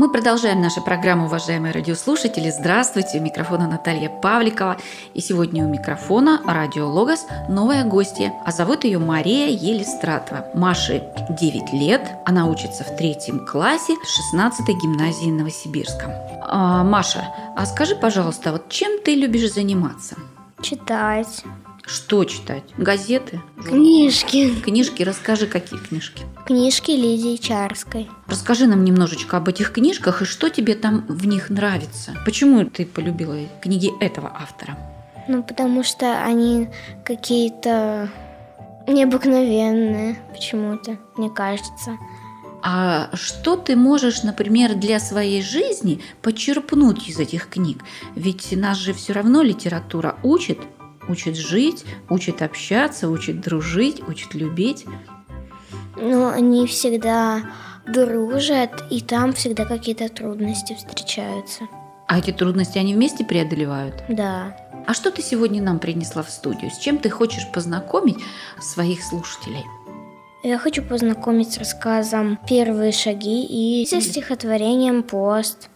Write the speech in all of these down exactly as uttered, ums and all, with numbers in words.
Мы продолжаем нашу программу, уважаемые радиослушатели. Здравствуйте, у микрофона Наталья Павликова. И сегодня у микрофона Радио Логос новая гостья. А зовут ее Мария Елистратова. Маше девять лет. Она учится в третьем классе шестнадцатой гимназии Новосибирска. А, Маша, а скажи, пожалуйста, вот чем ты любишь заниматься? Читать. Что читать? Газеты? Книжки. Книжки? Расскажи, какие книжки? Книжки Лидии Чарской. Расскажи нам немножечко об этих книжках и что тебе там в них нравится. Почему ты полюбила книги этого автора? Ну, потому что они какие-то необыкновенные почему-то, мне кажется. А что ты можешь, например, для своей жизни почерпнуть из этих книг? Ведь нас же все равно литература учит. Учит жить, учит общаться, учит дружить, учит любить. Ну, они всегда дружат, и там всегда какие-то трудности встречаются. А эти трудности они вместе преодолевают? Да. А что ты сегодня нам принесла в студию? С чем ты хочешь познакомить своих слушателей? Я хочу познакомить с рассказом «Первые шаги» и со стихотворением «Пост».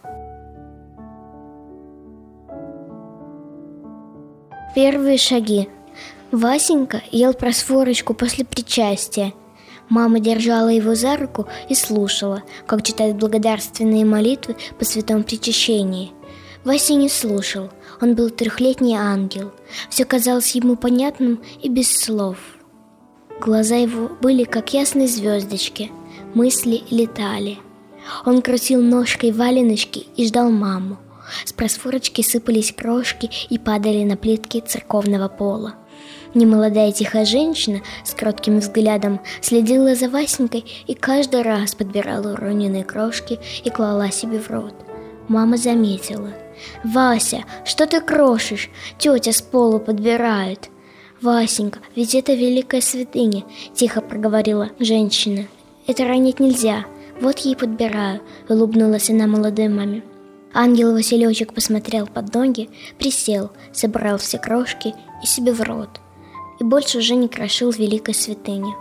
Первые шаги. Васенька ел просфорочку после причастия. Мама держала его за руку и слушала, как читают благодарственные молитвы по святом причащении. Вася не слушал, он был трехлетний ангел. Все казалось ему понятным и без слов. Глаза его были как ясные звездочки, мысли летали. Он крутил ножкой валеночки и ждал маму. С просфорочки сыпались крошки и падали на плитки церковного пола. Немолодая тихая женщина с кротким взглядом следила за Васенькой и каждый раз подбирала уроненные крошки и клала себе в рот. Мама заметила. «Вася, что ты крошишь? Тетя с пола подбирает». «Васенька, ведь это великая святыня», – тихо проговорила женщина. «Это ронять нельзя. Вот ей подбираю», – улыбнулась она молодой маме. Ангел-василечек посмотрел под ноги, присел, собрал все крошки и себе в рот. И больше уже не крошил великой святыни.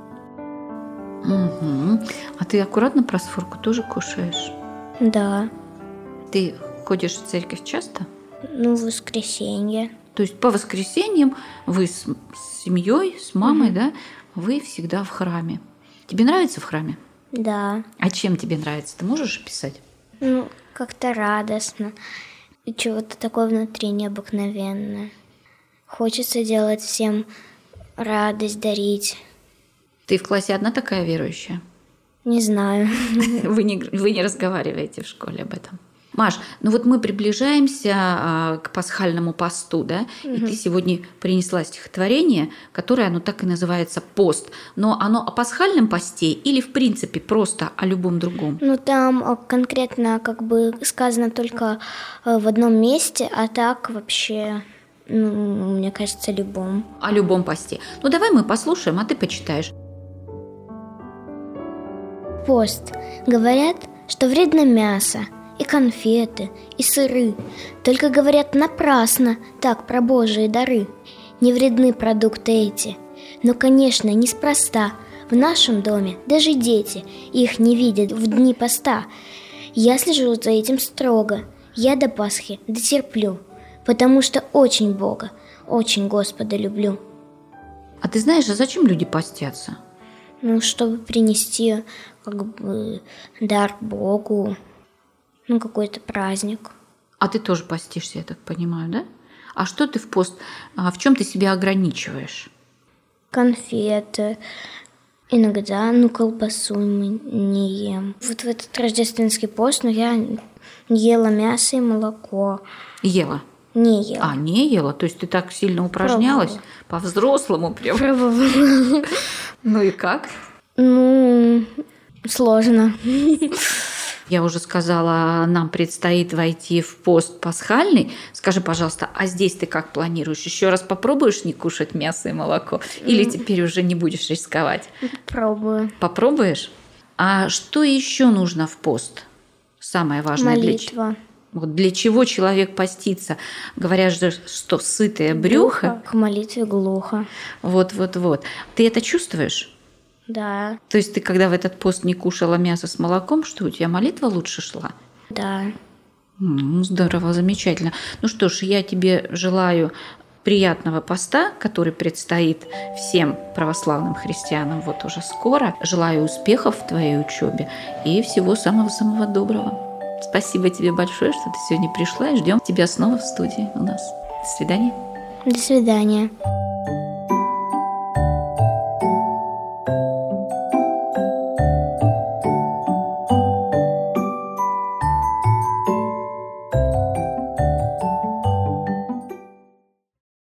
Угу. А ты аккуратно просфорку тоже кушаешь? Да. Ты ходишь в церковь часто? Ну, в воскресенье. То есть по воскресеньям вы с, с семьей, с мамой, угу. да, вы всегда в храме. Тебе нравится в храме? Да. А чем тебе нравится? Ты можешь описать? Ну, как-то радостно. И чего-то такое внутри необыкновенное. Хочется делать всем радость, дарить. Ты в классе одна такая верующая? Не знаю. Вы не, вы не разговариваете в школе об этом? Маш, ну вот мы приближаемся а, к пасхальному посту, да? Угу. И ты сегодня принесла стихотворение, которое, оно так и называется «Пост». Но оно о пасхальном посте или, в принципе, просто о любом другом? Ну, там конкретно как бы сказано только в одном месте, а так вообще, ну, мне кажется, любом. О любом посте. Ну, давай мы послушаем, а ты почитаешь. Пост. Говорят, что вредно мясо, и конфеты, и сыры. Только говорят напрасно так про Божьи дары. Не вредны продукты эти. Но, конечно, неспроста. В нашем доме даже дети их не видят в дни поста. Я слежу за этим строго. Я до Пасхи дотерплю, потому что очень Бога, очень Господа люблю. А ты знаешь, а зачем люди постятся? Ну, чтобы принести как бы дар Богу. Ну, какой-то праздник. А ты тоже постишься, я так понимаю, да? А что ты в пост, в чем ты себя ограничиваешь? Конфеты. Иногда, ну, колбасу не ем. Вот в этот рождественский пост, ну, я ела мясо и молоко. Ела? Не ела. А, не ела? То есть ты так сильно упражнялась? Пробовала. По-взрослому прям? Пробовала. Ну и как? Ну, сложно. Я уже сказала, нам предстоит войти в пост пасхальный. Скажи, пожалуйста, а здесь ты как планируешь? Еще раз попробуешь не кушать мясо и молоко? Или теперь уже не будешь рисковать? Пробую. Попробуешь? А что еще нужно в пост? Самое важное. Молитва. Для... Вот для чего человек постится? Говорят же, что сытое брюхо. К молитве глухо. Вот-вот-вот. Ты это чувствуешь? Да. То есть ты, когда в этот пост не кушала мясо с молоком, что у тебя молитва лучше шла? Да. Ну, здорово, замечательно. Ну что ж, я тебе желаю приятного поста, который предстоит всем православным христианам вот уже скоро. Желаю успехов в твоей учебе и всего самого-самого доброго. Спасибо тебе большое, что ты сегодня пришла, и ждем тебя снова в студии у нас. До свидания. До свидания.